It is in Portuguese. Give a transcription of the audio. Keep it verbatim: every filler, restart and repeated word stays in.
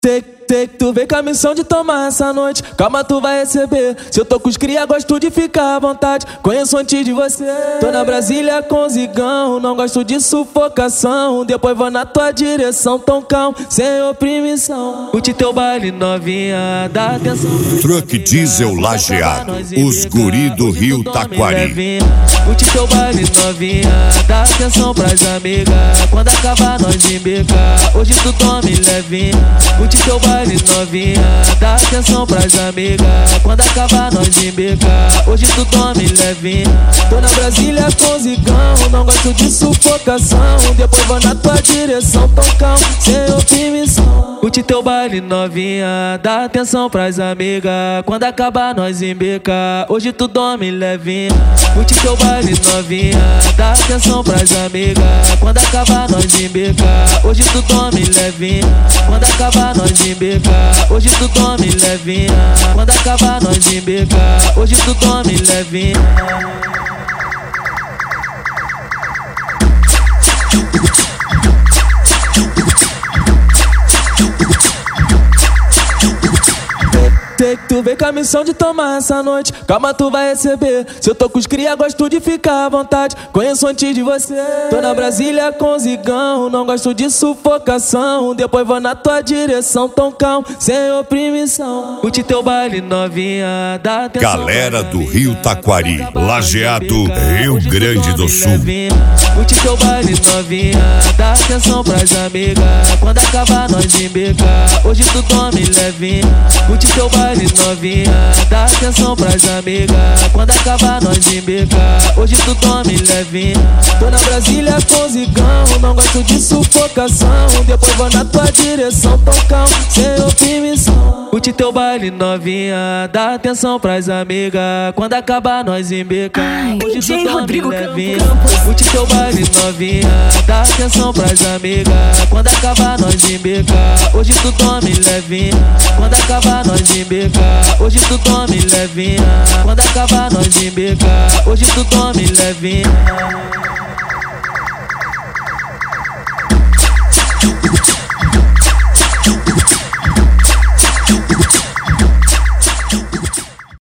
Sei, sei que tu vem com a missão de tomar essa noite. Calma, tu vai receber. Se eu tô com os cria, gosto de ficar à vontade. Conheço antes de você. Tô na Brasília com zigão, não gosto de sufocação. Depois vou na tua direção, tão calmo, sem oprimição. Curte teu baile novinha, dá atenção. Truck Diesel Lajeado, os guri do Rio Taquari. Curte teu baile novinha, dá atenção pras amigas. Quando acabar nós embica, hoje tu tome levinha. Curte teu baile novinha, dá atenção pras amigas. Quando acabar nós embica, hoje tu tome levinha. Tô na Brasília com zigão, não gosto de sufocação. Depois vou na tua direção, tão calmo, sem oprimição. Curte teu baile novinha, dá atenção pras amigas. Quando acabar nós embica, hoje tu dorme levinha. Curte teu baile novinha, dá atenção pras amigas. Quando acabar nós embica, hoje tu dorme levinha. Quando acabar nós embica, hoje tu dorme levinha. Quando acabar nós embica, hoje tu dorme levinha. Sei que tu vem com a missão de tomar essa noite. Calma, tu vai receber. Se eu tô com os cria, gosto de ficar à vontade. Conheço antes de você. Tô na Brasília com zigão, não gosto de sufocação. Depois vou na tua direção, tão calmo, sem oprimição. Curte teu baile novinha, dá atenção. Galera do Rio Taquari, Lajeado, Rio Grande do Sul. Curte teu baile novinha, dá atenção pras amigas. Quando acabar nós embica, hoje tu dorme levinha. Curte teu baile novinha, dá atenção pras amigas. Quando acabar nós embica, hoje tu dorme levinha. Tô na Brasília com zigão, não gosto de sufocação. Depois vou na tua direção, tão calmo, sem oprimição. Curte teu baile novinha, dá atenção pras amigas. Quando acabar nós embica, hoje tu dorme levinha. Curte teu baile novinha, dá atenção pras amigas. Quando acabar nós embica, hoje tu dorme levinha. Quando acabar nós embica, hoje tu dorme levinha. Quando acabar nós embica, hoje tu dorme levinha.